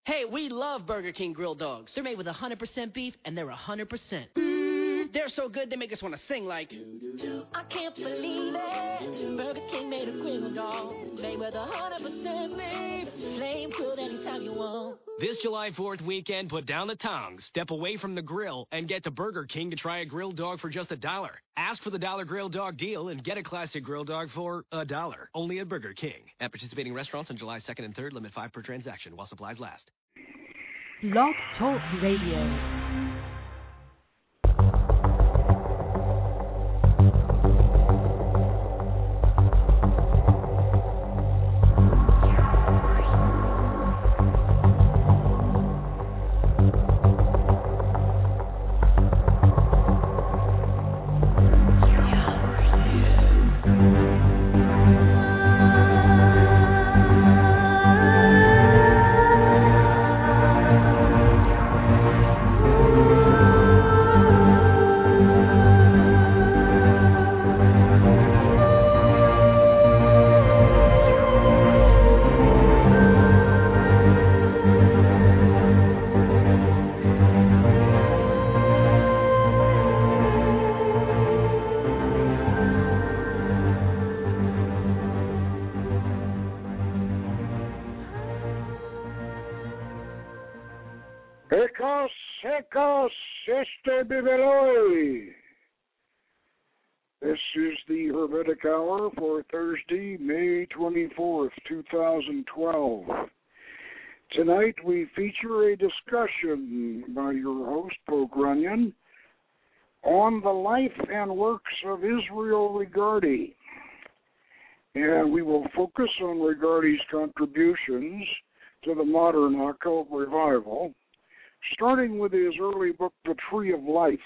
Hey, we love Burger King grilled dogs. They're made with 100% beef, and they're 100%. They're so good, they make us want to sing like... I can't believe it. Burger King made a grilled dog. Made with 100% beef. Flame grilled anytime you want. This July 4th weekend, put down the tongs, step away from the grill, and get to Burger King to try a grilled dog for just $1. Ask for the $1 grilled dog deal and get a classic grilled dog for $1. Only at Burger King. At participating restaurants on July 2nd and 3rd, limit 5 per transaction while supplies last. Blog Talk Radio. This is the Hermetic Hour for Thursday, May 24th, 2012. Tonight we feature a discussion by your host, Poe Grunion, on the life and works of Israel Regardie. And we will focus on Regardie's contributions to the modern occult revival, starting with his early book, The Tree of Life,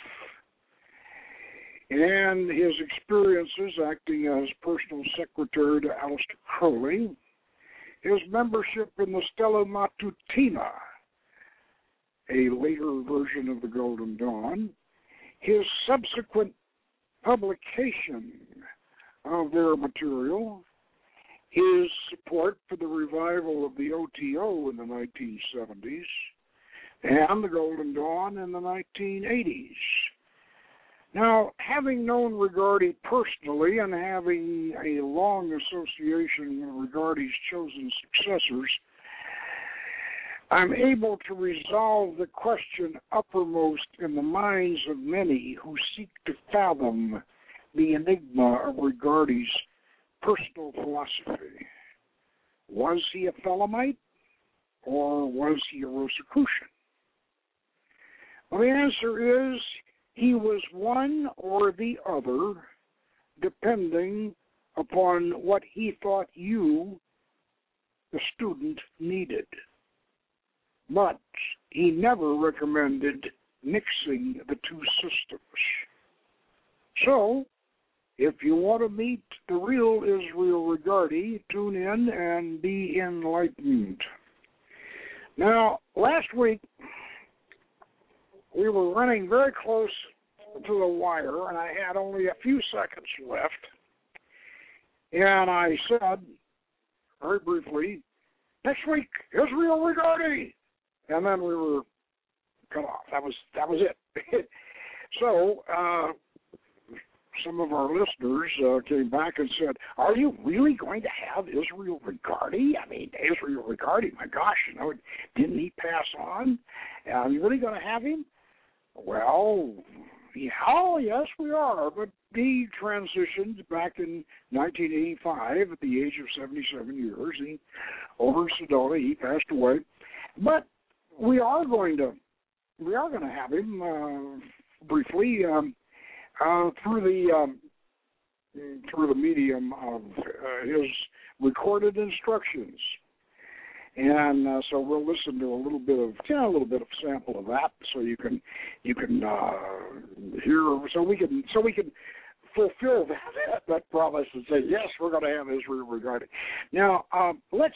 and his experiences acting as personal secretary to Aleister Crowley, his membership in the Stella Matutina, a later version of the Golden Dawn, his subsequent publication of their material, his support for the revival of the OTO in the 1970s, and the Golden Dawn in the 1980s. Now, having known Regardie personally and having a long association with Regardie's chosen successors, I'm able to resolve the question uppermost in the minds of many who seek to fathom the enigma of Regardie's personal philosophy. Was he a Thelemite, or was he a Rosicrucian? Well, the answer is he was one or the other, depending upon what he thought you, the student, needed. But he never recommended mixing the two systems. So, if you want to meet the real Israel Regardie, tune in and be enlightened. Now, last week, we were running very close to the wire, and I had only a few seconds left. And I said, very briefly, next week, Israel Regardie. And then we were cut off. That was it. So, some of our listeners came back and said, are you really going to have Israel Regardie? I mean, Israel Regardie, my gosh, didn't he pass on? Are you really going to have him? Well, yes, we are, but he transitioned back in 1985 at the age of 77 years. Over in Sedona, he passed away. But we are going to have him briefly through the medium of his recorded instructions. And so we'll listen to a little bit of sample of that, so you can hear, so we can fulfill that promise and say, yes, we're going to have Israel Regardie. Now, let's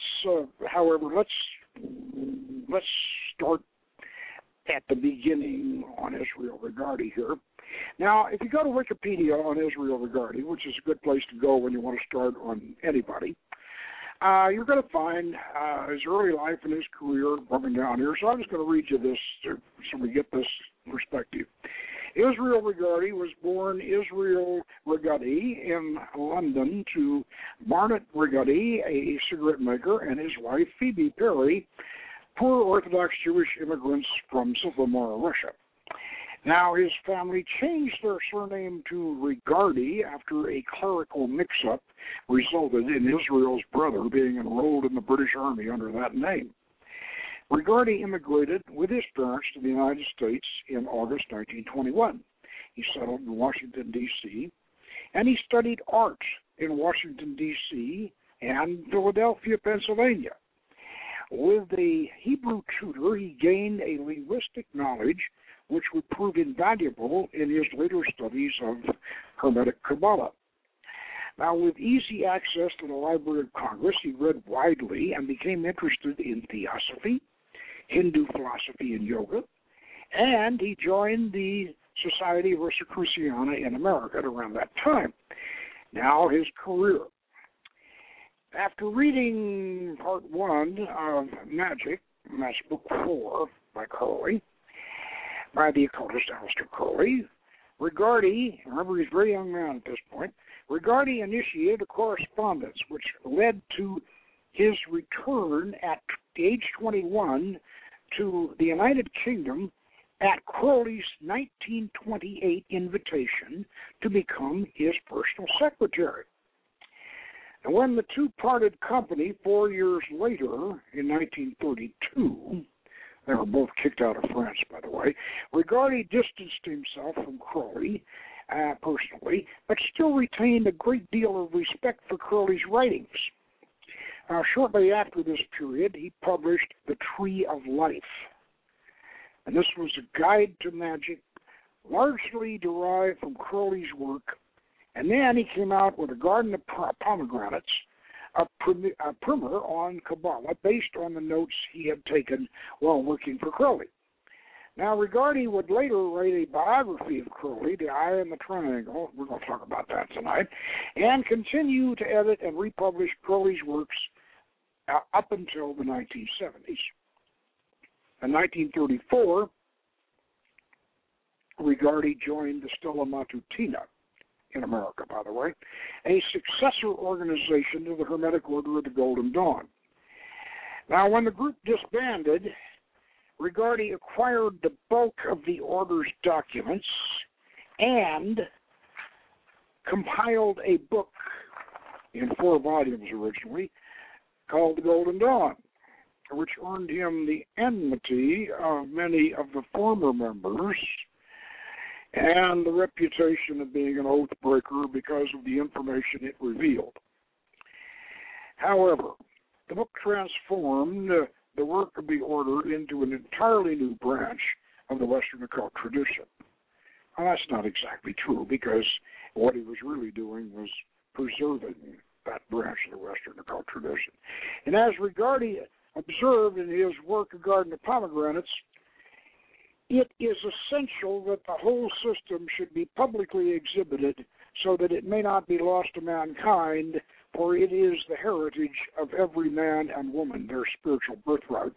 start at the beginning on Israel Regardie here. Now, if you go to Wikipedia on Israel Regardie, which is a good place to go when you want to start on anybody, you're going to find his early life and his career, broken down down here, so I'm just going to read you this so we get this perspective. Israel Regardie was born Israel Regardie in London to Barnett Regardie, a cigarette maker, and his wife, Phoebe Perry, poor Orthodox Jewish immigrants from Silvermore, Russia. Now, his family changed their surname to Regardie after a clerical mix-up resulted in Israel's brother being enrolled in the British Army under that name. Regardie immigrated with his parents to the United States in August 1921. He settled in Washington, D.C., and he studied art in Washington, D.C. and Philadelphia, Pennsylvania. With a Hebrew tutor, he gained a linguistic knowledge which would prove invaluable in his later studies of Hermetic Kabbalah. Now, with easy access to the Library of Congress, he read widely and became interested in theosophy, Hindu philosophy, and yoga, and he joined the Society of Rosicruciana in America at around that time. Now, his career. After reading part 1 of Magic, that's book 4 by Crowley, by the occultist Aleister Crowley, Regardie, remember he's a very young man at this point, Regardie initiated a correspondence which led to his return at age 21 to the United Kingdom at Crowley's 1928 invitation to become his personal secretary. And when the two parted company 4 years later, in 1932, they were both kicked out of France, by the way, Regardie distanced himself from Crowley personally, but still retained a great deal of respect for Crowley's writings. Shortly after this period, he published The Tree of Life. And this was a guide to magic, largely derived from Crowley's work. And then he came out with A Garden of Pomegranates, a primer on Kabbalah based on the notes he had taken while working for Crowley. Now, Regardie would later write a biography of Crowley, The Eye and the Triangle, we're going to talk about that tonight, and continue to edit and republish Crowley's works up until the 1970s. In 1934, Regardie joined the Stella Matutina, in America, by the way, a successor organization to the Hermetic Order of the Golden Dawn. Now, when the group disbanded, Regardie acquired the bulk of the order's documents and compiled a book in 4 volumes originally called The Golden Dawn, which earned him the enmity of many of the former members and the reputation of being an oath breaker because of the information it revealed. However, the book transformed the work of the order into an entirely new branch of the Western occult tradition. Well, that's not exactly true, because what he was really doing was preserving that branch of the Western occult tradition. And as Regardie observed in his work, A Garden of Pomegranates, it is essential that the whole system should be publicly exhibited so that it may not be lost to mankind, for it is the heritage of every man and woman, their spiritual birthright.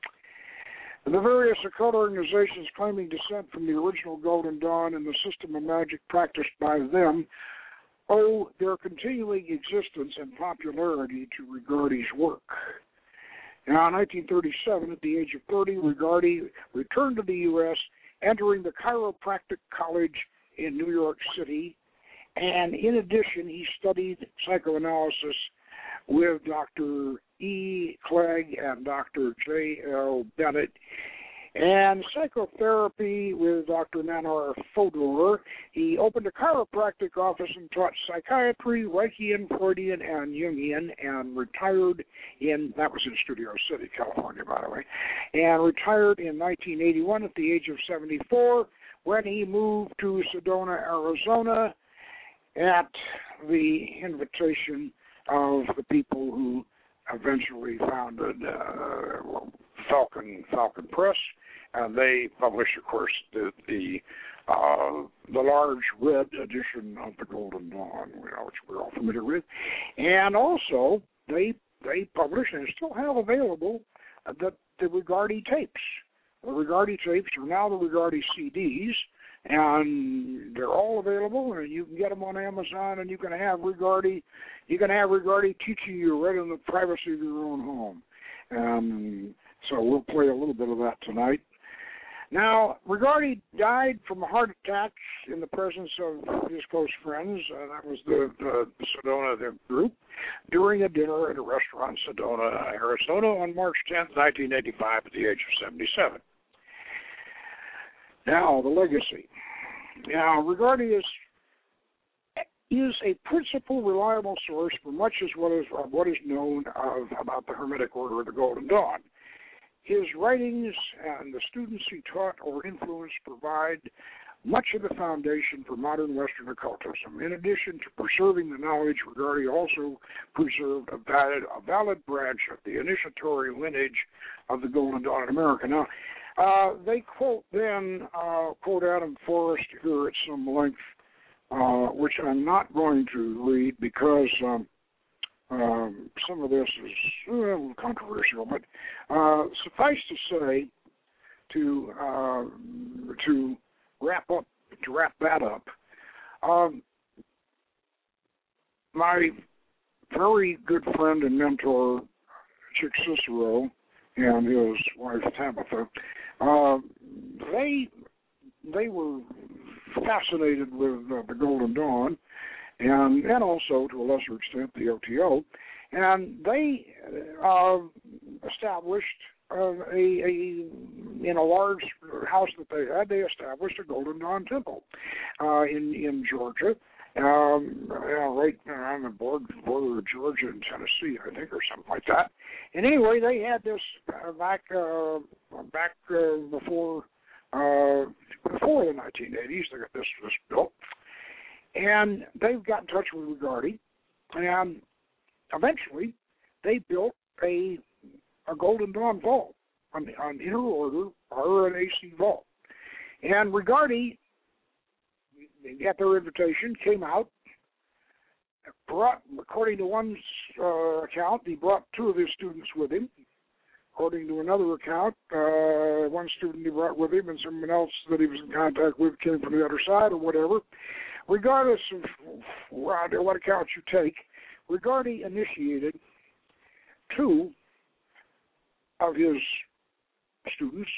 And the various occult organizations claiming descent from the original Golden Dawn and the system of magic practiced by them owe their continuing existence and popularity to Regardie's work. Now, in 1937, at the age of 30, Regardie returned to the U.S., entering the Chiropractic College in New York City, and in addition, he studied psychoanalysis with Dr. E. Clegg and Dr. J.L. Bennett, and psychotherapy with Dr. Nanar Fodor. He opened a chiropractic office and taught psychiatry, Reichian, Freudian, and Jungian, and retired that was in Studio City, California, by the way, and retired in 1981 at the age of 74 when he moved to Sedona, Arizona, at the invitation of the people who eventually founded Falcon Press, and they published, of course, the large red edition of the Golden Dawn, which we're all familiar with, and also they published and still have available the the Regardie tapes. The Regardie tapes are now the Regardie CDs, and they're all available, and you can get them on Amazon, and you can have Regardie teaching you right in the privacy of your own home. So we'll play a little bit of that tonight. Now, Regardie died from a heart attack in the presence of his close friends. That was the Sedona group, during a dinner at a restaurant in Sedona, Arizona, on March 10th, 1985, at the age of 77. Now, the legacy. Now, Regardie is a principal, reliable source for much of what is known about the Hermetic Order of the Golden Dawn. His writings and the students he taught or influenced provide much of the foundation for modern Western occultism. In addition to preserving the knowledge, Regardie also preserved a valid branch of the initiatory lineage of the Golden Dawn in America. Now, they quote Adam Forrest here at some length, which I'm not going to read because some of this is a little controversial, but suffice to say, to wrap that up, my very good friend and mentor, Chick Cicero, and his wife Tabitha, they were fascinated with the Golden Dawn, and also, to a lesser extent, the OTO, and they established in a large house that they established a Golden Dawn temple in Georgia, right on the border of Georgia and Tennessee, I think, or something like that. And anyway, they had this back before the 1980s. They got this built. And they've got in touch with Regardie, and eventually they built a Golden Dawn vault, an inner order RNAC vault. And Regardie, at their invitation, came out, brought, according to one account, he brought two of his students with him. According to another account, one student he brought with him and someone else that he was in contact with came from the other side or whatever. Regardless of what account you take, Regardie initiated two of his students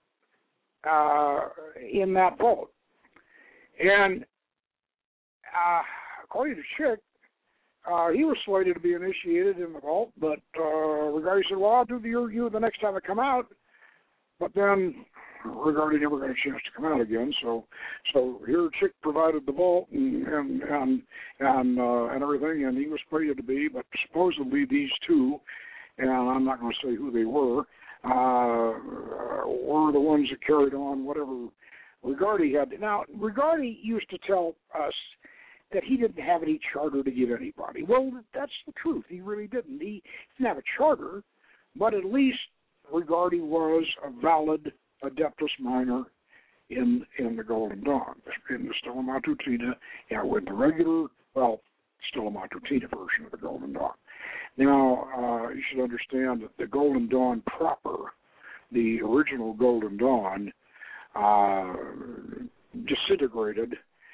in that vault. And according to Chick, he was slated to be initiated in the vault, but Regardie said, well, I'll do you the next time I come out. But then Regardie never got a chance to come out again. So here Chick provided the vault and everything, and he was slated to be. But supposedly these two, and I'm not going to say who they were the ones that carried on whatever Regardie had. Now, Regardie used to tell us that he didn't have any charter to give anybody. Well, that's the truth. He really didn't. He didn't have a charter, but at least Regardie was a valid Adeptus Minor in the Golden Dawn, in the Stella Matutina, with the regular, Stella Matutina version of the Golden Dawn. Now, you should understand that the Golden Dawn proper, the original Golden Dawn, disintegrated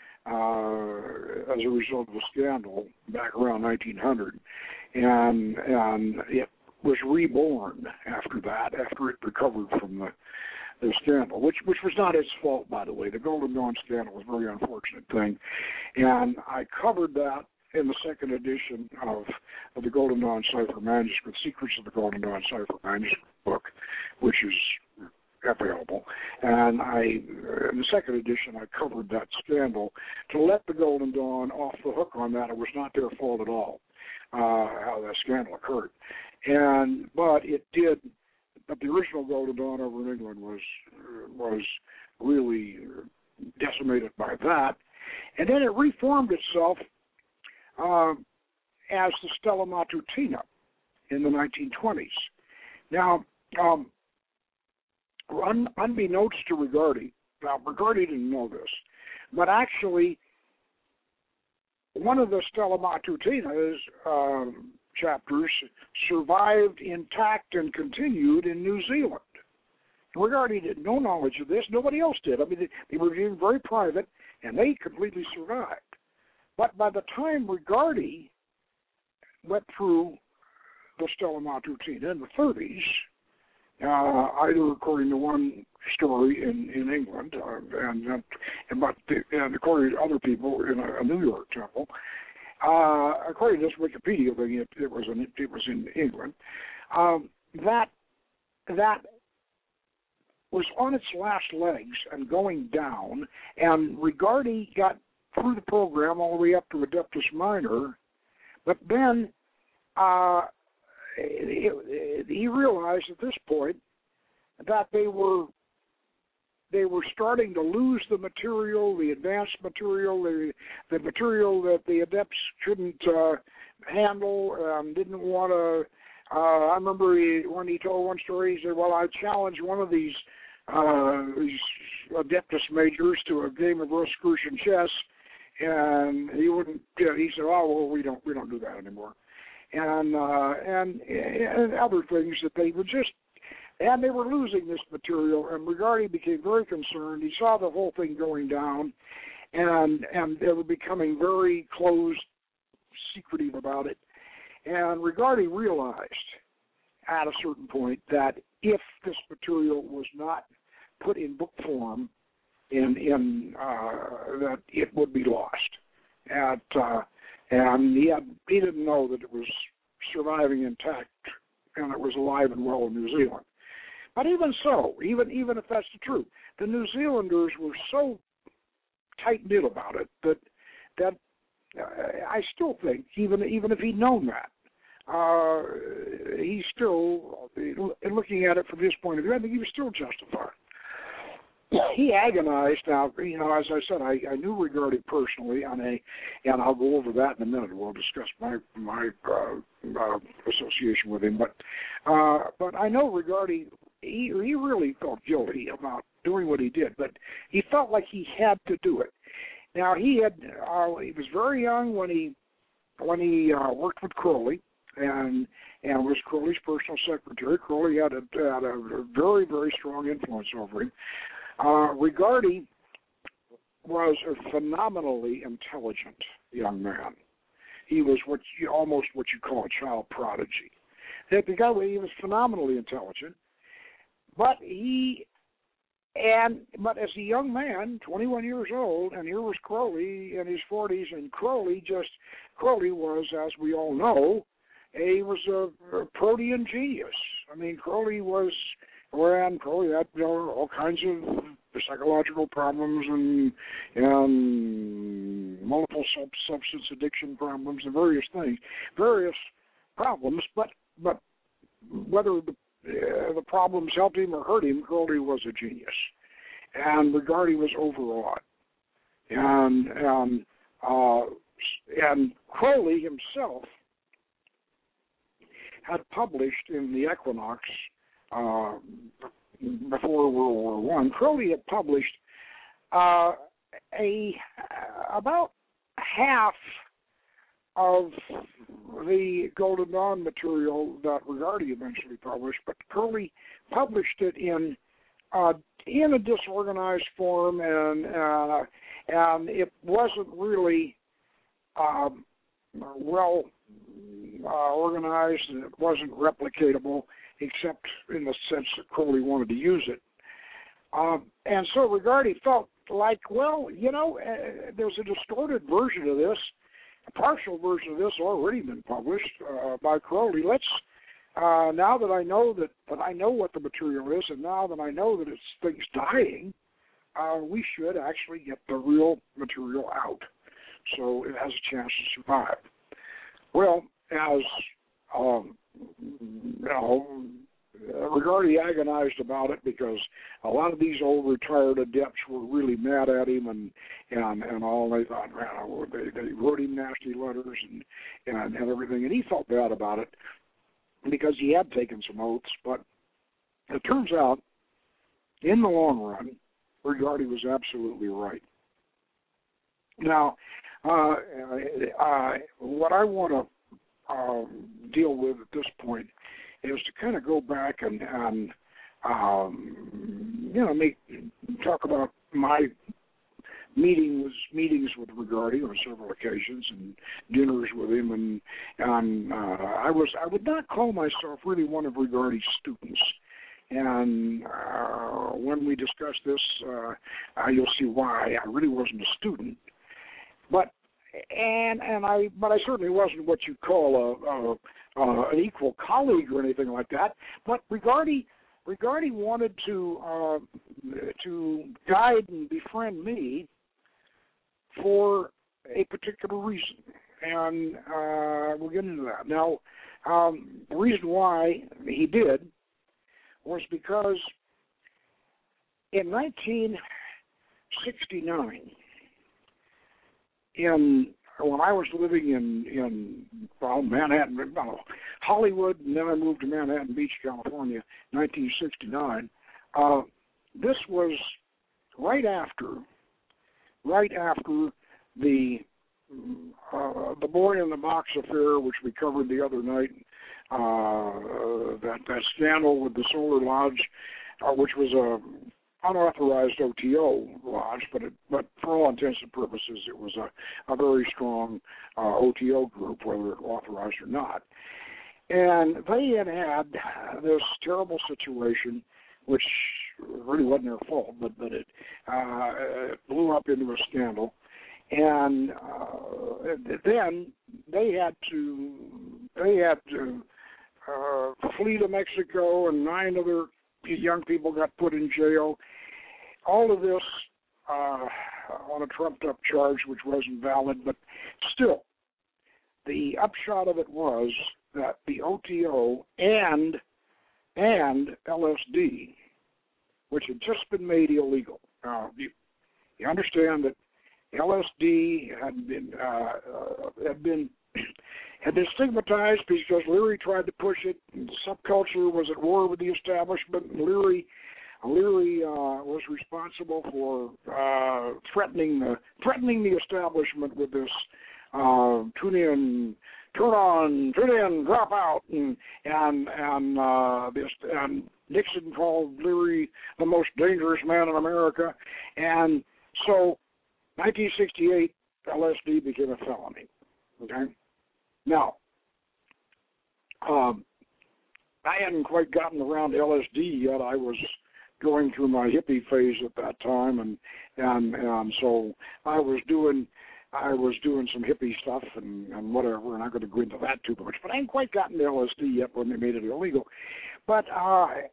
as a result of a scandal back around 1900, and it was reborn after that, after it recovered from the scandal, which was not its fault, by the way. The Golden Dawn scandal was a very unfortunate thing, and I covered that in the second edition of the Golden Dawn Cipher Manuscript, Secrets of the Golden Dawn Cipher Manuscript book, which is available. And in the second edition, I covered that scandal to let the Golden Dawn off the hook on that. It was not their fault at all, how that scandal occurred. But it did. But the original Golden Dawn over in England was really decimated by that, and then it reformed itself as the Stella Matutina in the 1920s. Now, unbeknownst to Regardie, now Regardie didn't know this, but actually one of the Stella Matutinas chapters survived intact and continued in New Zealand. Rigardi had no knowledge of this. Nobody else did. I mean, they were being very private, and they completely survived. But by the time Rigardi went through the Stella Matutina in the 30s, either according to one story in England and according to other people in a New York temple, according to this Wikipedia thing, it was in England. That was on its last legs and going down, and Rigardi got through the program all the way up to Adeptus Minor, but then he realized at this point that they were starting to lose the material, the advanced material, the material that the adepts couldn't handle, didn't want to. I remember when he told one story, he said, "Well, I challenged one of these Adeptus majors to a game of Rosicrucian chess," and he wouldn't. He said, "Oh, well, we don't do that anymore," and other things that they were just. And they were losing this material, and Rigardi became very concerned. He saw the whole thing going down, and they were becoming very closed, secretive about it. And Rigardi realized at a certain point that if this material was not put in book form, that it would be lost. And he didn't know that it was surviving intact and it was alive and well in New Zealand. But even so, even if that's the truth, the New Zealanders were so tight-knit about it that I still think, even if he'd known that, he's still, looking at it from his point of view, I think he was still justified. He agonized. Now, as I said, I knew Rigardi personally, and I'll go over that in a minute. We'll discuss my association with him. But I know Rigardi. He really felt guilty about doing what he did, but he felt like he had to do it. Now he was very young when he worked with Crowley and was Crowley's personal secretary. Crowley had a very, very strong influence over him. Rigardi was a phenomenally intelligent young man. He was almost what you call a child prodigy. He was phenomenally intelligent. But as a young man, 21 years old, and here was Crowley in his 40s, and Crowley was, as we all know, he was a protean genius. I mean, Crowley had all kinds of psychological problems and multiple substance addiction problems and various problems, but whether the problems helped him or hurt him, Crowley was a genius, and Rigardi was overawed. And Crowley himself had published in the Equinox before World War I. Crowley had published about half of the Golden Dawn material that Rigardi eventually published, but Crowley published it in a disorganized form, and it wasn't really well organized, and it wasn't replicatable, except in the sense that Crowley wanted to use it. And so Rigardi felt like, there's a distorted version of this. A partial version of this already been published by Crowley. Let's now that I know that I know what the material is, and now that I know that it's things dying, we should actually get the real material out so it has a chance to survive. Well, as Rigardi agonized about it because a lot of these old retired adepts were really mad at him and all. They thought, they wrote him nasty letters and everything, and he felt bad about it because he had taken some oaths. But it turns out, in the long run, Rigardi was absolutely right. Now, what I want to deal with at this point is to kind of go back and talk about my meetings with Regardie on several occasions and dinners with him, and I would not call myself really one of Regardie's students. And when we discuss this, you'll see why I really wasn't a student. But I certainly wasn't what you'd call an equal colleague or anything like that. But Regardie wanted to guide and befriend me for a particular reason, and we'll get into that. Now, the reason why he did was because in 1969, when I was living in Manhattan, Hollywood, and then I moved to Manhattan Beach, California, 1969. This was right after the Boy in the Box affair, which we covered the other night. That scandal with the Solar Lodge, which was a unauthorized OTO lodge, but for all intents and purposes, it was a very strong OTO group, whether authorized or not. And they had this terrible situation, which really wasn't their fault, but it blew up into a scandal. And then they had to flee to Mexico, and 9 other young people got put in jail. All of this on a trumped-up charge, which wasn't valid, but still, the upshot of it was that the OTO and LSD, which had just been made illegal. Now, you understand that LSD had been stigmatized because Leary tried to push it. And the subculture was at war with the establishment. And Leary was responsible for threatening the establishment with this tune in, drop out, and Nixon called Leary the most dangerous man in America, and so 1968 LSD became a felony. Okay, now I hadn't quite gotten around to LSD yet. I was going through my hippie phase at that time, and so I was doing some hippie stuff and whatever. We're not going to go into that too much, but I hadn't quite gotten to LSD yet when they made it illegal. But I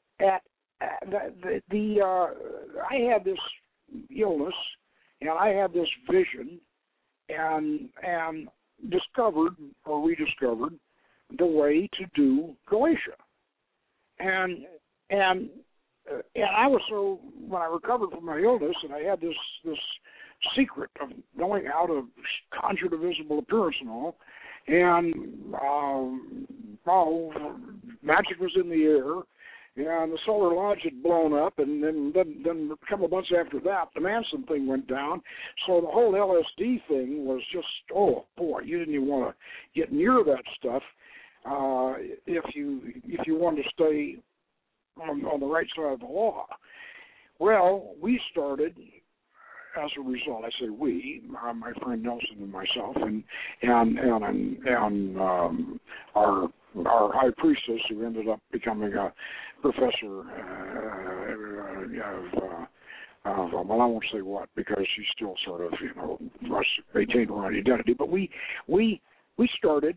had this illness, and I had this vision, and discovered or rediscovered the way to do Galatia, and I was so, when I recovered from my illness, and I had this secret of knowing how to conjure the visible appearance and all, and magic was in the air, and the Solar Lodge had blown up, and then a couple of months after that, the Manson thing went down, so the whole LSD thing was just, oh boy, you didn't even want to get near that stuff if you wanted to stay on the right side of the law. Well, we started, as a result, I say we, my friend Nelson and myself, and our high priestess, who ended up becoming a professor of well, I won't say what, because she's still sort of, maintained her identity. But we started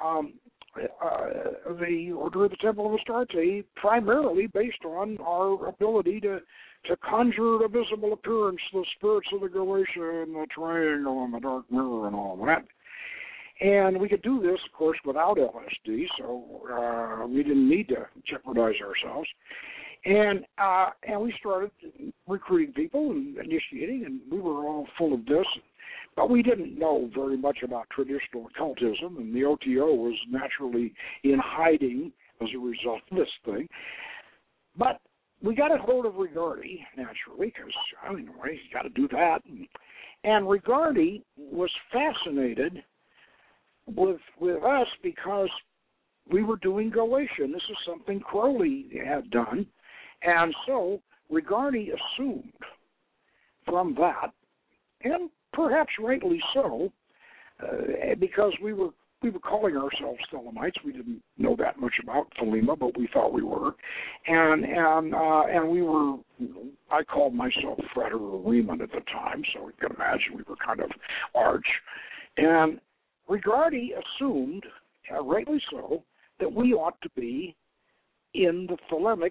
the Order of the Temple of Astarte primarily based on our ability to conjure a visible appearance, the spirits of the Galatia and the triangle and the dark mirror and all that. And we could do this, of course, without LSD, so we didn't need to jeopardize ourselves. And we started recruiting people and initiating, and we were all full of this. But we didn't know very much about traditional occultism, and the OTO was naturally in hiding as a result of this thing. But we got a hold of Regardie, naturally, because, you got to do that. And Regardie was fascinated with us because we were doing Galatian. This is something Crowley had done, and so Regardie assumed from that, and perhaps rightly so, because we were calling ourselves Thelemites. We didn't know that much about Thelema, but we thought we were, and we were. I called myself Fred or Riemann at the time, so you can imagine we were kind of arch. And Regardie assumed, rightly so, that we ought to be in the Thelemic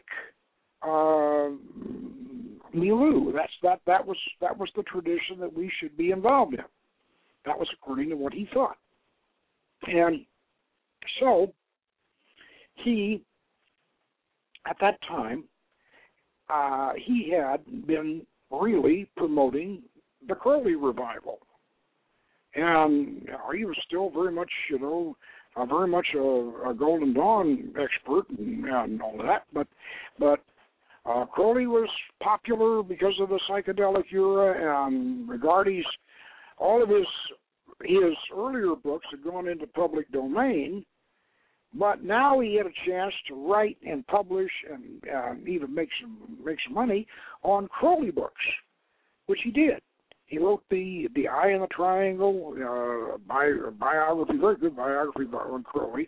milieu. That was the tradition that we should be involved in. That was according to what he thought. And so he, at that time, he had been really promoting the Crowley revival. And he was still very much, a Golden Dawn expert and all that. But Crowley was popular because of the psychedelic era, and Regardie's, all of his earlier books had gone into public domain, but now he had a chance to write and publish and even make some money on Crowley books, which he did. He wrote the Eye in the Triangle biography, very good biography on Crowley,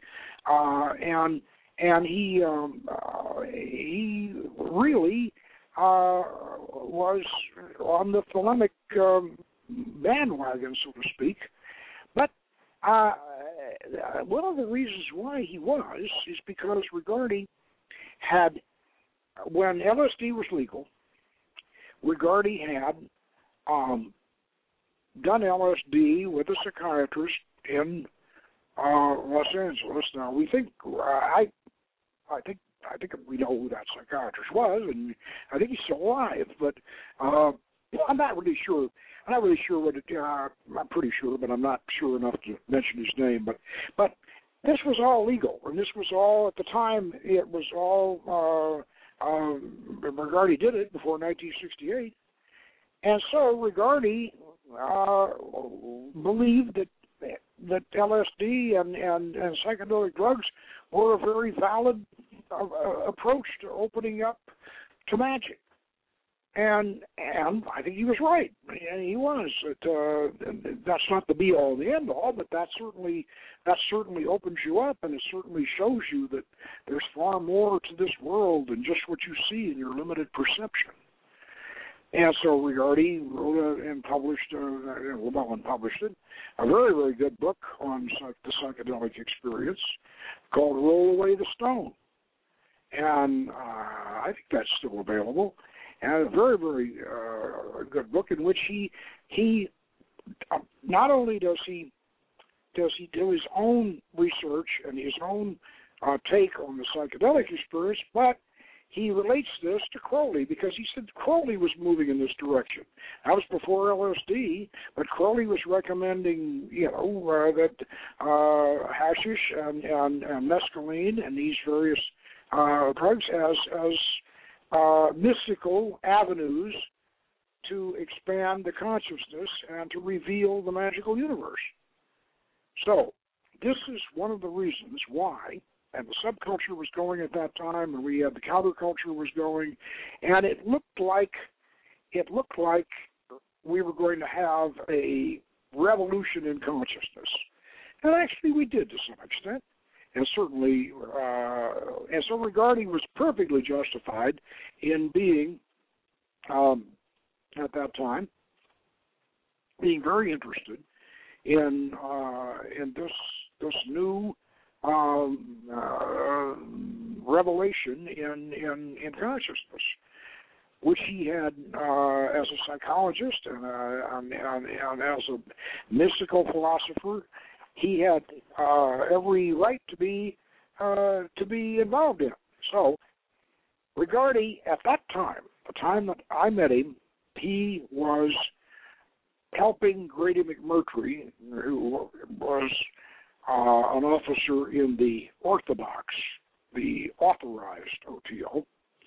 and he really was on the Thelemic bandwagon, so to speak. But one of the reasons why he was is because Regardie had, when LSD was legal, Regardie had done LSD with a psychiatrist in Los Angeles. Now we think I think we know who that psychiatrist was, and I think he's still alive. But I'm not really sure. I'm not really sure what it. I'm pretty sure, but I'm not sure enough to mention his name. But this was all legal, and this was all at the time. It was all. Regardie did it before 1968. And so Regardie believed that LSD and psychedelic drugs were a very valid approach to opening up to magic. And I think he was right. And he was. That's not the be all and the end all, but that certainly opens you up, and it certainly shows you that there's far more to this world than just what you see in your limited perception. And so Regardie wrote and published, published it, a very, very good book on the psychedelic experience called Roll Away the Stone. And I think that's still available. And a very, very good book in which he not only does he do his own research and his own take on the psychedelic experience, but he relates this to Crowley because he said Crowley was moving in this direction. That was before LSD, but Crowley was recommending, that hashish and mescaline and these various drugs as mystical avenues to expand the consciousness and to reveal the magical universe. So this is one of the reasons why. And the subculture was going at that time, and we had the counterculture was going, and it looked like we were going to have a revolution in consciousness, and actually we did to some extent, and certainly, and so Regardie was perfectly justified in being, at that time, being very interested in this new. Revelation in consciousness, which he had as a psychologist and as a mystical philosopher, he had every right to be involved in. So, Regardie, at that time, the time that I met him, he was helping Grady McMurtry, who was an officer in the Orthodox, the authorized OTO,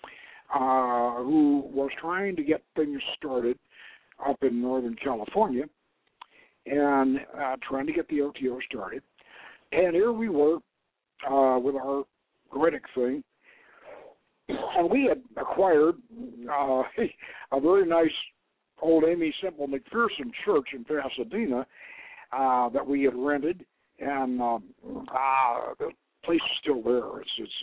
who was trying to get things started up in Northern California and trying to get the OTO started. And here we were with our Gredic thing, and we had acquired a very nice old Amy Semple McPherson church in Pasadena that we had rented, and the place is still there.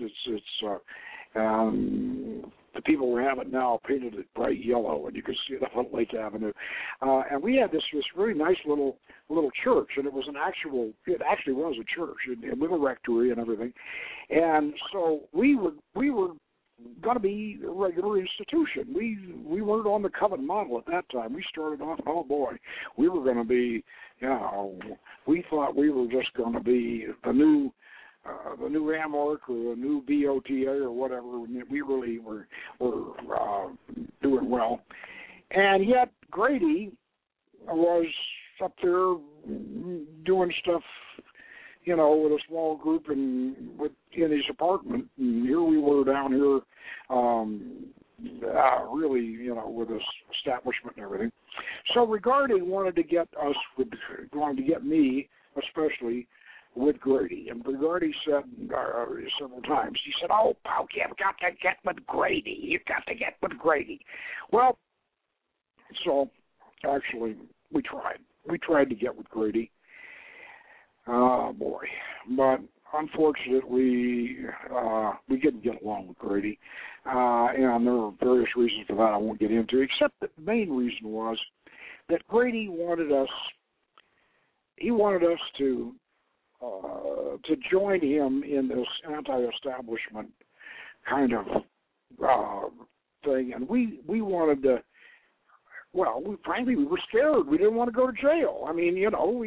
The people who have it now painted it bright yellow, and you can see it on Lake Avenue. And we had this really nice little church, and it actually was a church, and with a rectory and everything. And so we were going to be a regular institution. We weren't on the Covenant model at that time. We started off, oh boy, we were going to be, we thought we were just going to be the new AMORC or the new BOTA or whatever. We really were doing well. And yet Grady was up there doing stuff, with a small group in his apartment. And here we were down here, really, with this establishment and everything. So Rigardi wanted to get me, especially, with Grady. And Rigardi said several times, he said, "Oh, Pauk, you've got to get with Grady. You've got to get with Grady." Well, so actually we tried. We tried to get with Grady. Oh, boy. But unfortunately, we didn't get along with Grady. And there are various reasons for that I won't get into, except that the main reason was that Grady wanted us to join him in this anti-establishment kind of thing. And we wanted to, frankly, we were scared. We didn't want to go to jail. I mean,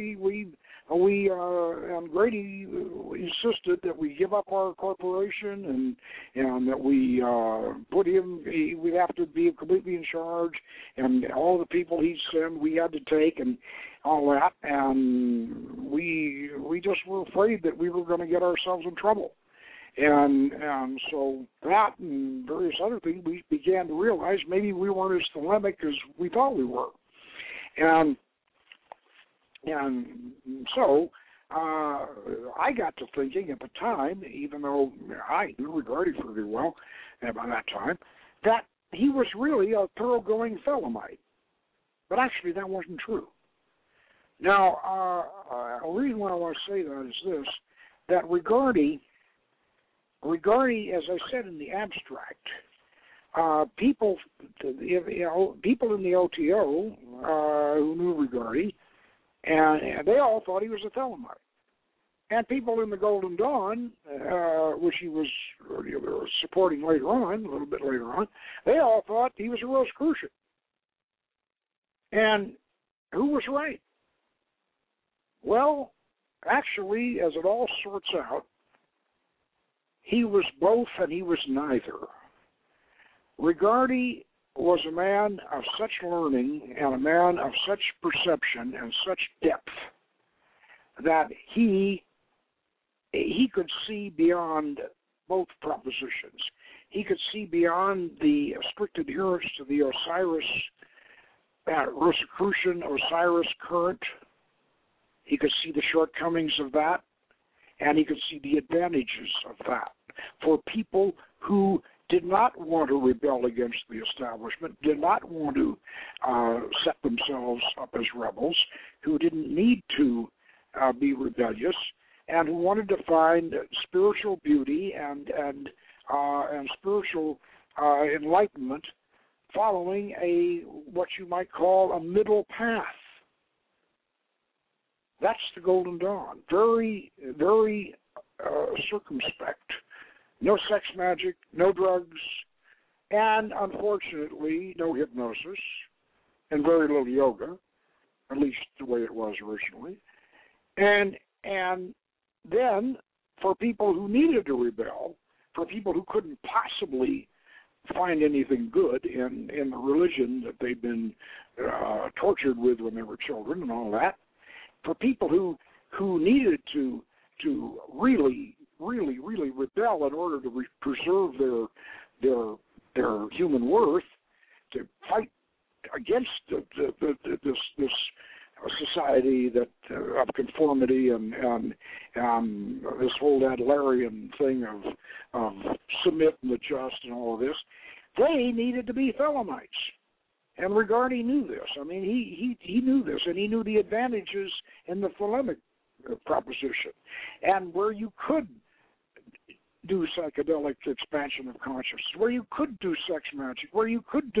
and Grady insisted that we give up our corporation and that we put him, we'd have to be completely in charge, and all the people he'd send we had to take and all that, and we just were afraid that we were going to get ourselves in trouble. And so that and various other things, we began to realize maybe we weren't as thelemic as we thought we were. And so I got to thinking at the time, even though I knew Rigardi pretty well by that time, that he was really a thoroughgoing Thelemite. But actually that wasn't true. Now, the reason why I want to say that is this, that Rigardi, as I said in the abstract, people in the OTO who knew Rigardi, and they all thought he was a Thelemite. And people in the Golden Dawn, which he was supporting later on, a little bit later on, they all thought he was a Rosicrucian. And who was right? Well, actually, as it all sorts out, he was both and he was neither. Rigardi was a man of such learning and a man of such perception and such depth that he could see beyond both propositions. He could see beyond the strict adherence to the Osiris, Rosicrucian Osiris current. He could see the shortcomings of that, and he could see the advantages of that for people who did not want to rebel against the establishment, did not want to set themselves up as rebels, who didn't need to be rebellious, and who wanted to find spiritual beauty and spiritual enlightenment following what you might call a middle path. That's the Golden Dawn. Very, very circumspect. No sex magic, no drugs, and unfortunately, no hypnosis, and very little yoga, at least the way it was originally. And then, for people who needed to rebel, for people who couldn't possibly find anything good in the religion that they'd been tortured with when they were children and all that, for people who needed to really rebel in order to preserve their human worth, to fight against this society that of conformity and this whole Adlerian thing of submit and adjust and all of this, they needed to be Thelemites. And Regardie knew this. I mean, he knew this, and he knew the advantages in the Thelemic proposition. And where you could do psychedelic expansion of consciousness, where you could do sex magic, where you could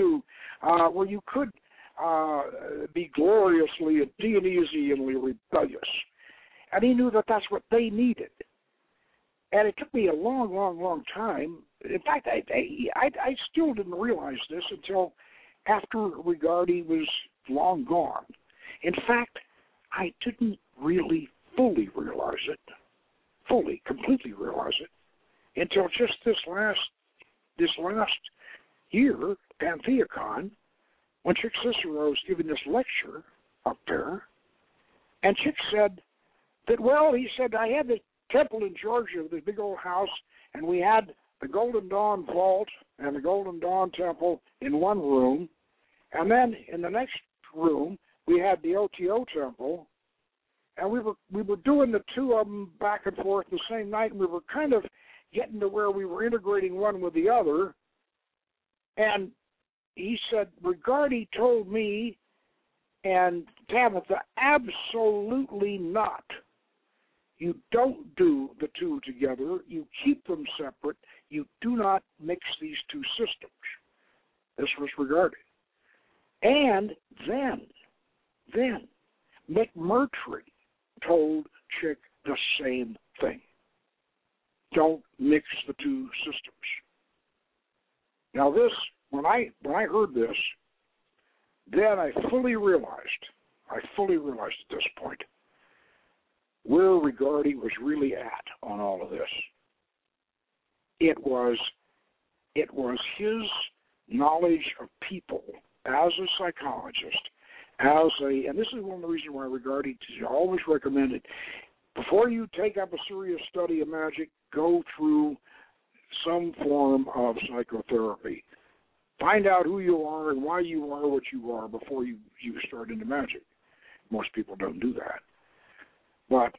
be gloriously and Dionysianly rebellious. And he knew that that's what they needed. And it took me a long, long, long time. In fact, I still didn't realize this until after Regardie was long gone. In fact, I didn't really fully realize it, completely realize it, until just this last year, PantheaCon, when Chick Cicero was giving this lecture up there, and Chick said that, well, he said, I had the temple in Georgia, this big old house, and we had the Golden Dawn Vault and the Golden Dawn Temple in one room, and then in the next room we had the OTO Temple, and we were doing the two of them back and forth the same night, and we were kind of getting to where we were integrating one with the other. And he said, Regardie told me and Tabitha, absolutely not. You don't do the two together. You keep them separate. You do not mix these two systems. This was Regardie. And then McMurtry told Chick the same thing. Don't mix the two systems. Now this, when I heard this, then I fully realized at this point where Regardie was really at on all of this. It was his knowledge of people as a psychologist, and this is one of the reasons why Regardie always recommended, before you take up a serious study of magic, go through some form of psychotherapy. Find out who you are and why you are what you are before you start into magic. Most people don't do that. But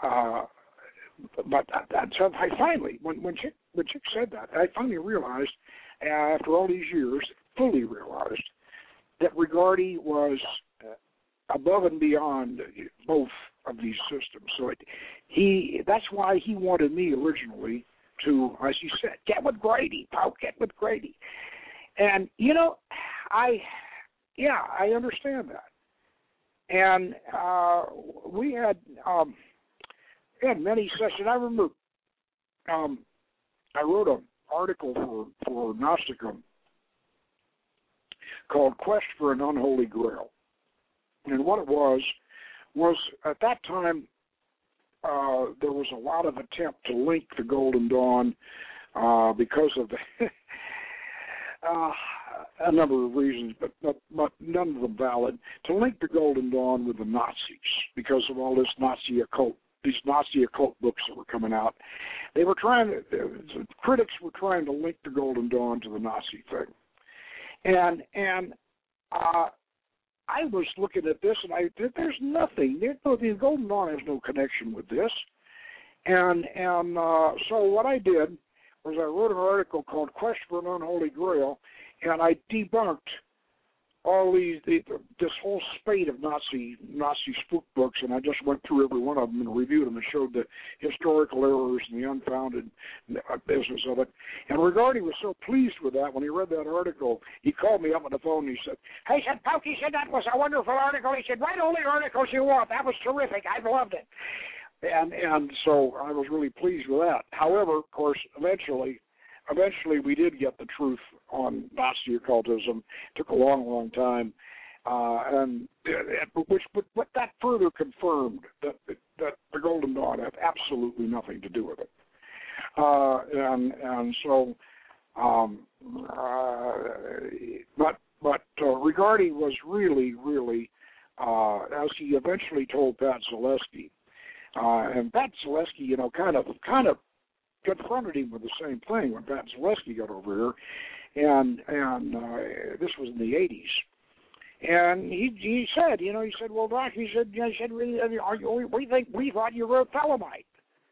so I finally, when Chick said that, I finally realized, after all these years, fully realized that Regardie was above and beyond both of these systems. So that's why he wanted me originally to, as you said, get with Grady, Pope, get with Grady. And, I understand that. And we had many sessions. I remember I wrote an article for Gnosticum called Quest for an Unholy Grail. And what it was at that time, there was a lot of attempt to link the Golden Dawn because of the a number of reasons, but none of them valid, to link the Golden Dawn with the Nazis because of all this Nazi occult, these Nazi occult books that were coming out. They were critics were trying to link the Golden Dawn to the Nazi thing. And I was looking at this, and there's nothing. The Golden Dawn has no connection with this. And so what I did was I wrote an article called Quest for an Unholy Grail, and I debunked all this whole spate of Nazi spook books, and I just went through every one of them and reviewed them and showed the historical errors and the unfounded business of it. And Regardie was so pleased with that when he read that article, he called me up on the phone and he said, "Hey," said Pauke, he said, "that was a wonderful article." He said, "Write all the articles you want. That was terrific. I loved it." And so I was really pleased with that. However, of course, eventually we did get the truth on Nazi occultism. It took a long, long time, and what that further confirmed that the Golden Dawn had absolutely nothing to do with it. But Regardie was really, as he eventually told Pat Zaleski. And Pat Zaleski, kind of confronted him with the same thing when Pat Zaleski got over here, and this was in the 80s. And he said, "Well, Doc," we thought you were a Thelemite."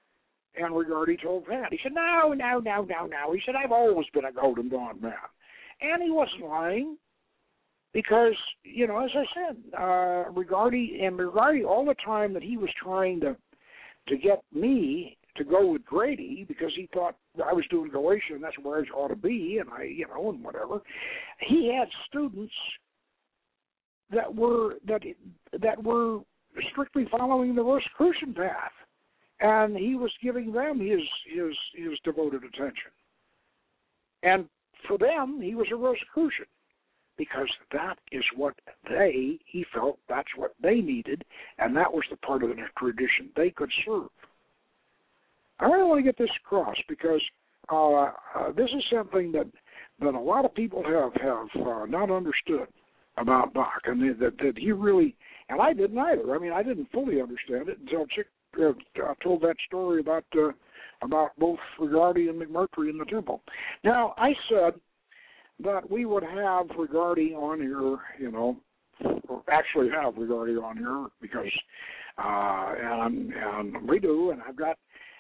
And Regardie told Pat. He said, no. He said, I've always been a Golden Dawn man. And he wasn't lying because, you know, as I said, Regardie, all the time that he was trying to get me to go with Grady because he thought I was doing Galatia and that's where I ought to be, and and whatever. He had students that were strictly following the Rosicrucian path, and he was giving them his devoted attention. And for them, he was a Rosicrucian because that is what he felt that's what they needed, and that was the part of the tradition they could serve. I really want to get this across because this is something that a lot of people have not understood about Bach, and that he really, and I didn't either. I mean, I didn't fully understand it until Chick told that story about both Regardie and McMurtry in the temple. Now, I said that we would have Regardie on here, you know, actually have Regardie on here because, and we do, and I've got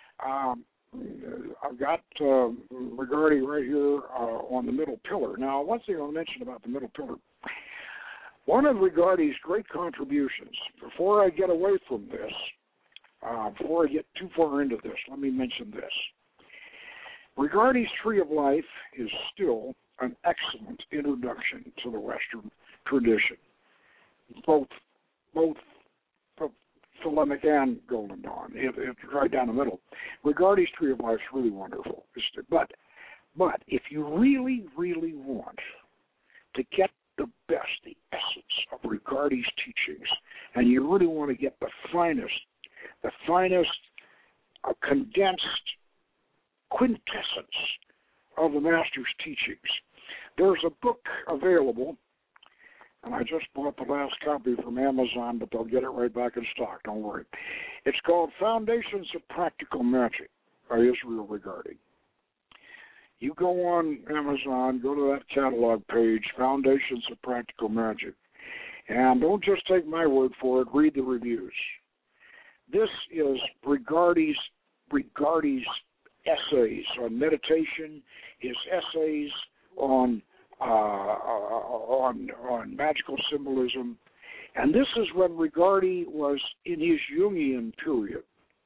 Regardie right here on the middle pillar. Now, one thing I'll mention about the middle pillar, one of Regardie's great contributions, before I get away from this, before I get too far into this, let me mention this. Regardie's Tree of Life is still an excellent introduction to the Western tradition, both Thelemic and Golden Dawn. It's right down the middle. Regardie's Tree of Life is really wonderful. But if you really, really want to get the best, the essence of Regardie's teachings, and you really want to get the finest condensed quintessence of the Master's teachings, there's a book available, and I just bought the last copy from Amazon, but they'll get it right back in stock, don't worry. It's called Foundations of Practical Magic by Israel Regardie. You go on Amazon, go to that catalog page, Foundations of Practical Magic, and don't just take my word for it, read the reviews. This is Regardie's essays on meditation, his essays on magical symbolism, and this is when Regardie was in his Jungian period.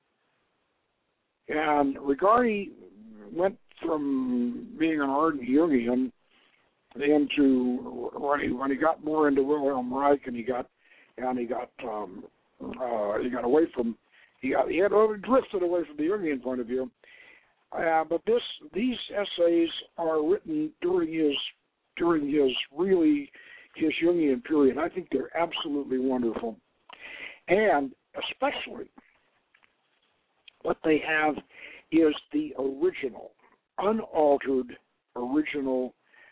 And Regardie went from being an ardent Jungian into when he got more into Wilhelm Reich, and he got away from he had drifted away from the Jungian point of view. But these essays are written during his Jungian period. I think they're absolutely wonderful, and especially what they have is the original, unaltered original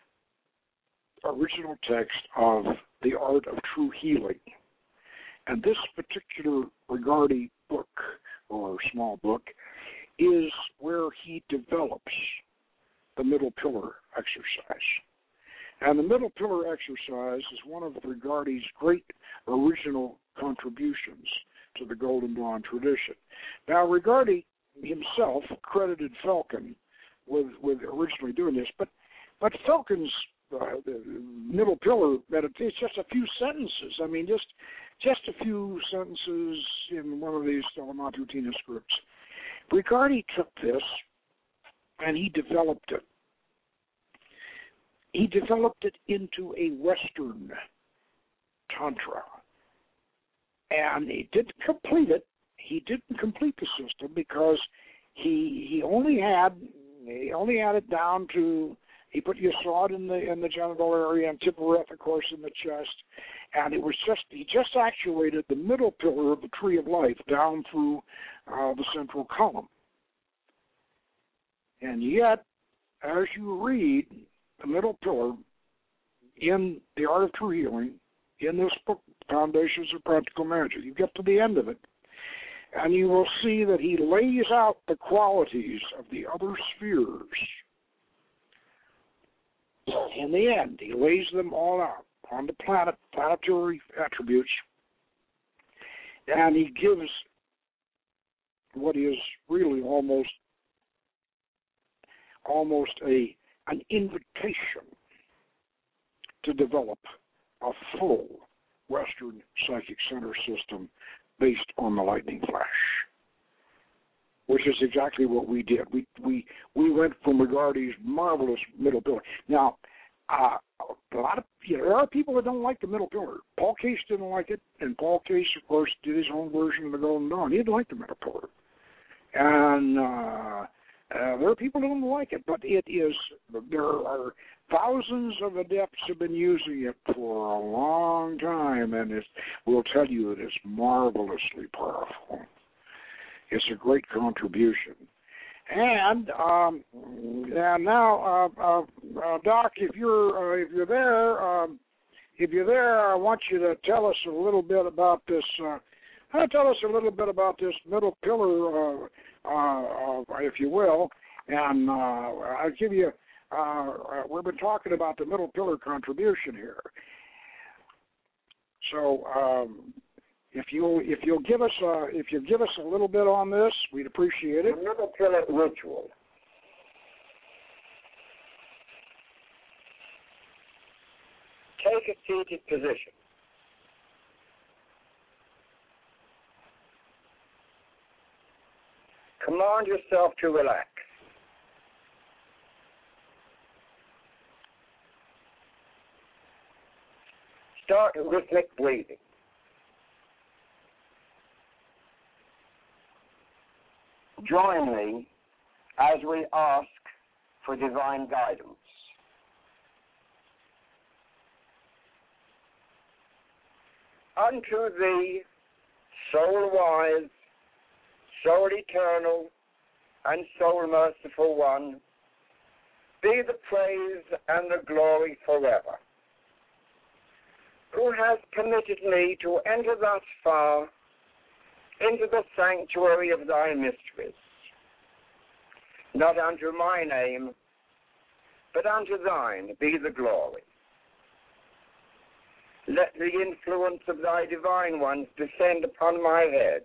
text of The Art of True Healing. And this particular Regardie book, or small book, is where he develops the middle pillar exercise. And the middle pillar exercise is one of Regardie's great original contributions to the Golden Dawn tradition. Now, Regardie himself credited Felkin with originally doing this, but Felkin's the middle pillar meditation, just a few sentences. I mean, just a few sentences in one of these Stella Matutina scripts. Regardie took this and he developed it. He developed it into a Western Tantra. And he didn't complete it. He didn't complete the system because he only had it down to, he put Yesod in the genital area and Tiphareth, of course, in the chest, and he just actuated the middle pillar of the Tree of Life down through the central column. And yet, as you read the middle pillar in The Art of True Healing, in this book, Foundations of Practical Magic, you get to the end of it, and you will see that he lays out the qualities of the other spheres. In the end, he lays them all out on the planetary attributes, and he gives what is really almost an invitation to develop a full Western Psychic Center system based on the lightning flash, which is exactly what we did. We went from Regardie's marvelous middle pillar. Now, a lot of there are people that don't like the middle pillar. Paul Case didn't like it, and Paul Case, of course, did his own version of the Golden Dawn. He didn't like the middle pillar, and there are people who don't like it, but it is. There are thousands of adepts have been using it for a long time, and it will tell you it is marvelously powerful. It's a great contribution. And now, Doc, if you're there, I want you to tell us a little bit about this. Tell us a little bit about this middle pillar, if you will. And I'll give you. We've been talking about the middle pillar contribution here. So. If you'll give us a little bit on this, we'd appreciate it. The middle pillar ritual. Take a seated position. Command yourself to relax. Start rhythmic breathing. Join me as we ask for divine guidance. Unto thee, soul wise, soul eternal, and soul merciful one, be the praise and the glory forever, who has permitted me to enter thus far into the sanctuary of thy mysteries, not unto my name, but unto thine be the glory. Let the influence of thy divine ones descend upon my head,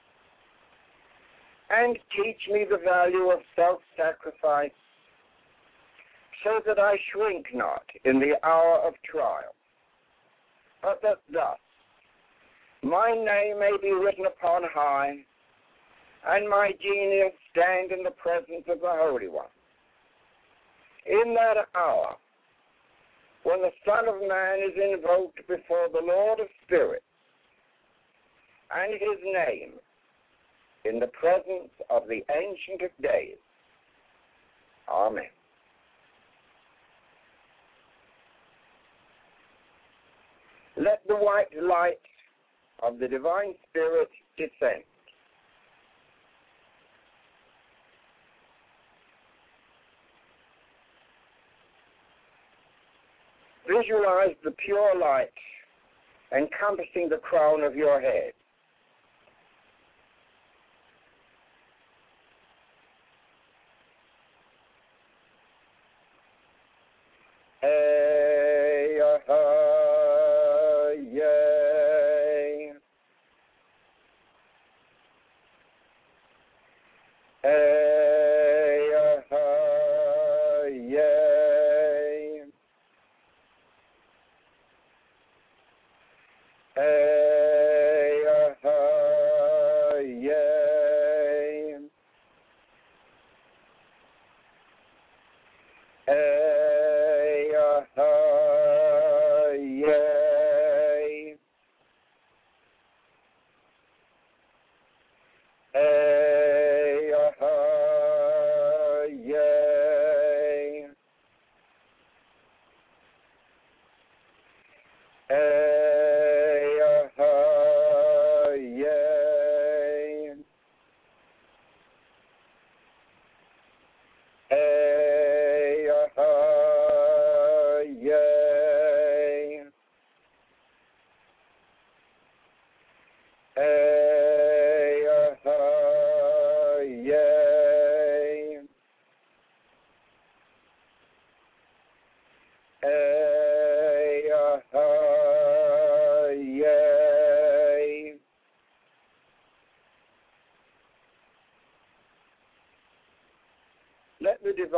and teach me the value of self-sacrifice, so that I shrink not in the hour of trial, but that thus my name may be written upon high, and my genius stand in the presence of the Holy One. In that hour, when the Son of Man is invoked before the Lord of Spirits, and his name in the presence of the Ancient of Days. Amen. Let the white light of the Divine Spirit descend. Visualize the pure light encompassing the crown of your head.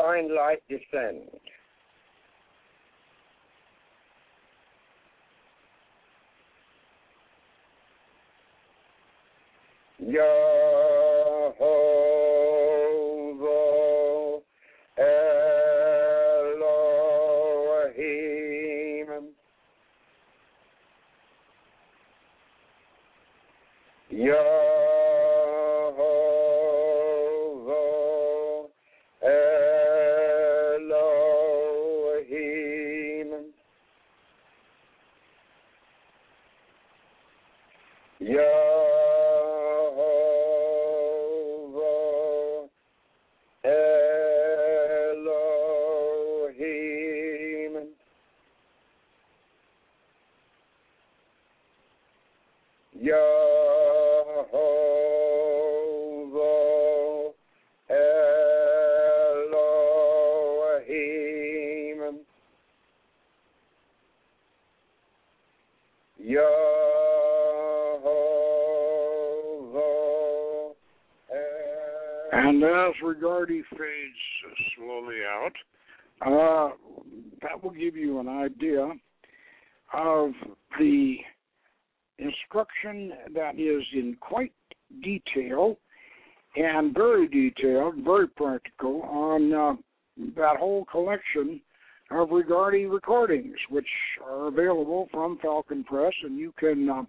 divine light descend. Yehovah Elohim. Yehovah Elohim. Yehovah Elohim. Yehovah Elohim. And as Regardie fades slowly out, that will give you an idea of the instruction that is in quite detail and very detailed, very practical on that whole collection of Regardie recordings, which are available from Falcon Press, and you can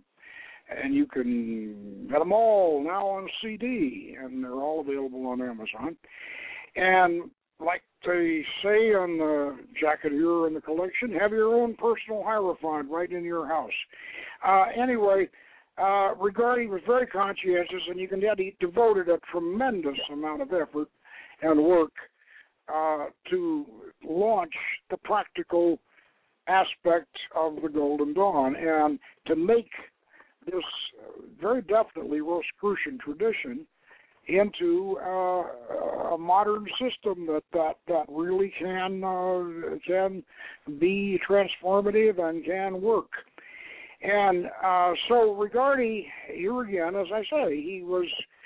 get them all now on CD, and they're all available on Amazon. And like they say on the jacket here in the collection, have your own personal Hierophant right in your house. Anyway, Regardie was very conscientious, and you can tell he devoted a tremendous amount of effort and work to launch the practical aspect of the Golden Dawn and to make this very definitely Rosicrucian tradition into a modern system that really can be transformative and can work. And so Regardie, here again, as I say, he was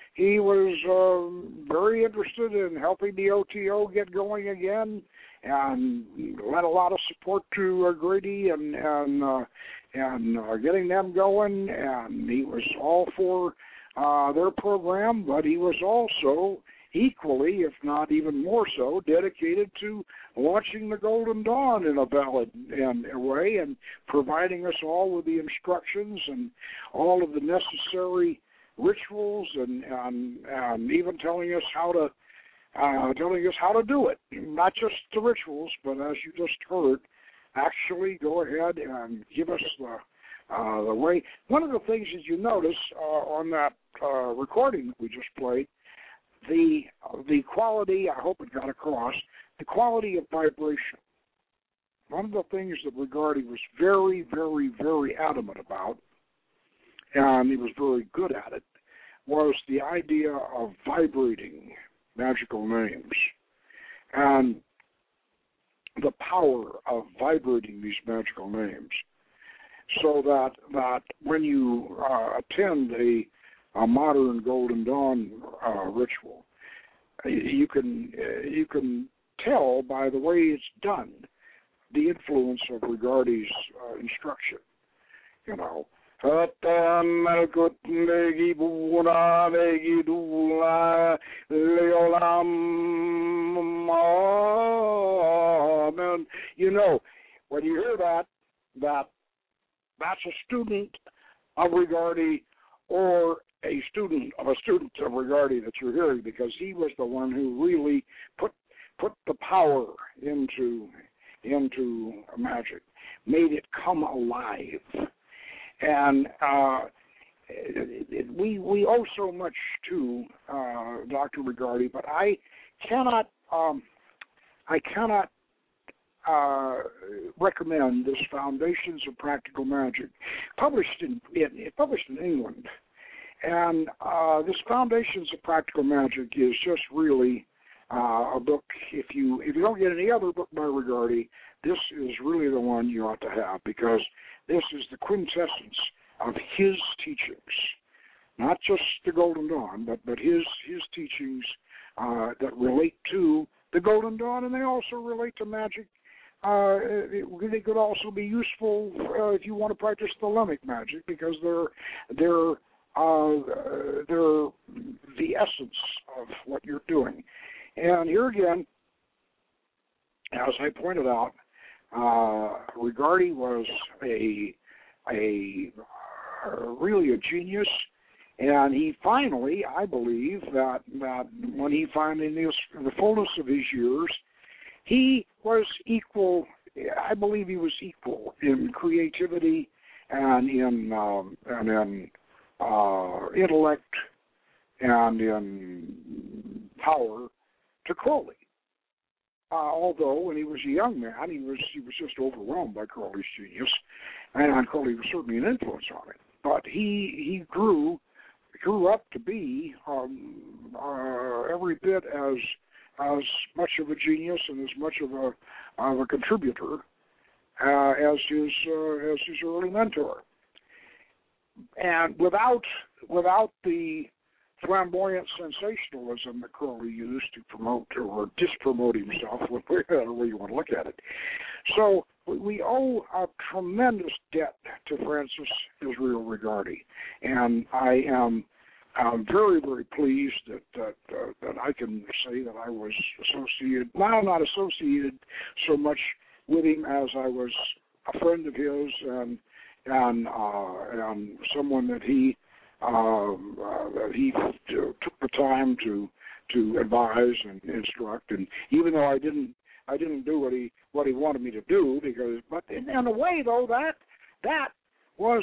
very interested in helping the OTO get going again, and lent a lot of support to Grady and getting them going. And he was all for their program, but he was also equally, if not even more so, dedicated to launching the Golden Dawn in a valid way and providing us all with the instructions and all of the necessary rituals and even telling us how to do it. Not just the rituals, but as you just heard, actually go ahead and give us the way. One of the things that you notice on that recording that we just played, the quality, I hope it got across, the quality of vibration. One of the things that Regardie was very, very, very adamant about, and he was very good at it, was the idea of vibrating magical names and the power of vibrating these magical names, so that when you attend a modern Golden Dawn ritual, you can tell by the way it's done the influence of Regardie's instruction. You know, and you know, when you hear that's a student of Regardie or a student of Regardie that you're hearing, because he was the one who really put the power into magic, made it come alive. And we owe so much to Dr. Regardie, but I cannot recommend this Foundations of Practical Magic, published in England. And this Foundations of Practical Magic is just really a book. If you don't get any other book by Regardie, this is really the one you ought to have, because this is the quintessence of his teachings, not just the Golden Dawn, but his teachings that relate to the Golden Dawn, and they also relate to magic. They could also be useful if you want to practice thelemic magic, because they're the essence of what you're doing. And here again, as I pointed out, Regardie was a really a genius, and he finally, I believe, that when he finally in the fullness of his years, he was equal. I believe he was equal in creativity and in intellect and in power to Crowley. Although when he was a young man, he was just overwhelmed by Crowley's genius, and Crowley was certainly an influence on him. But he grew up to be every bit as much of a genius and as much of a contributor as his early mentor. And without the flamboyant sensationalism that Crowley used to promote or dispromote himself, whatever way you want to look at it. So we owe a tremendous debt to Francis Israel Regardie, and I'm very, very pleased that I can say that I was associated, not associated so much with him as I was a friend of his and someone that he took the time to advise and instruct. And even though I didn't do what he wanted me to do, but in a way though that was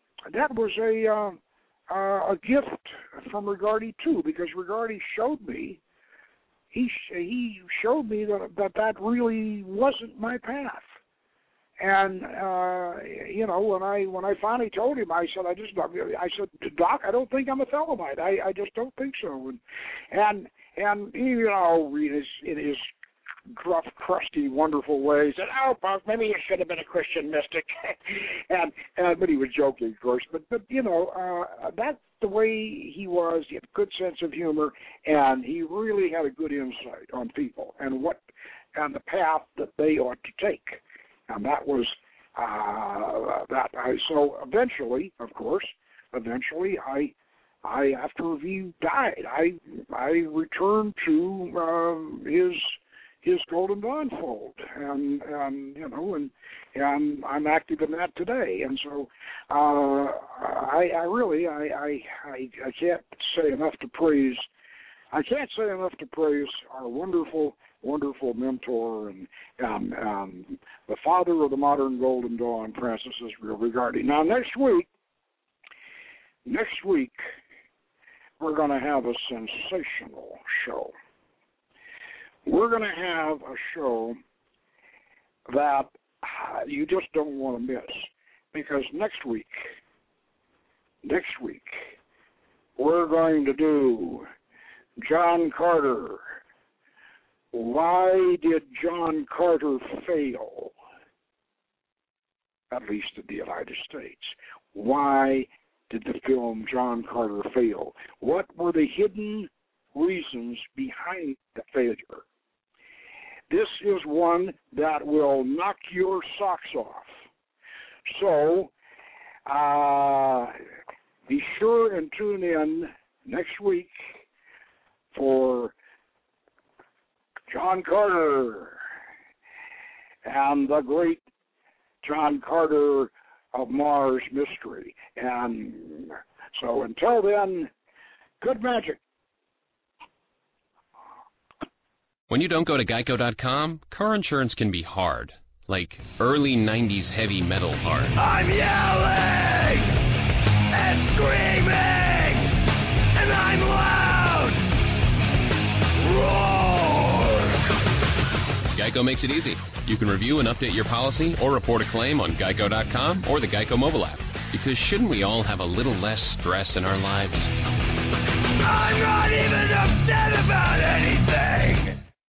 a gift from Regardie too, because Regardie showed me he showed me that really wasn't my path. And when I finally told him, I said, Doc, I don't think I'm a Thelemite. I just don't think so. And in his gruff, crusty, wonderful way, he said, "Oh, Buck, maybe you should have been a Christian mystic." But he was joking, of course. But that's the way he was. He had a good sense of humor, and he really had a good insight on people and the path that they ought to take. And that was so eventually, of course, I after he died, I returned to his Golden Dawn fold, and I'm active in that today. And so I can't say enough to praise. I can't say enough to praise our wonderful mentor and the father of the modern Golden Dawn, Francis Israel Regardie. Now, next week, we're going to have a sensational show. We're going to have a show that you just don't want to miss, because next week, we're going to do John Carter. Why did John Carter fail? At least in the United States. Why did the film John Carter fail? What were the hidden reasons behind the failure? This is one that will knock your socks off. So, be sure and tune in next week for John Carter and the great John Carter of Mars mystery. And so until then, good magic. When you don't go to Geico.com, car insurance can be hard. Like early 90s heavy metal hard. I'm yelling and screaming, and I'm loud. Roar! Geico makes it easy. You can review and update your policy or report a claim on Geico.com or the Geico mobile app. Because shouldn't we all have a little less stress in our lives? I'm not even upset about anything!